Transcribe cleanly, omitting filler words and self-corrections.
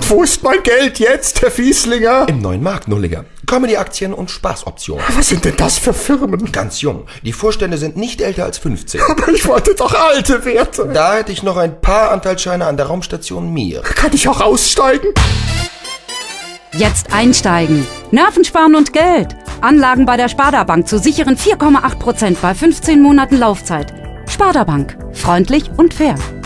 Und wo ist mein Geld jetzt, Herr Fieslinger? Im neuen Marktnulliger. Comedy-Aktien und Spaßoptionen. Was sind denn das für Firmen? Ganz jung. Die Vorstände sind nicht älter als 15. Aber ich wollte doch alte Werte. Da hätte ich noch ein paar Anteilsscheine an der Raumstation Mir. Kann ich auch aussteigen? Jetzt einsteigen. Nerven sparen und Geld. Anlagen bei der Sparda Bank zu sicheren 4,8% bei 15 Monaten Laufzeit. Sparda Bank. Freundlich und fair.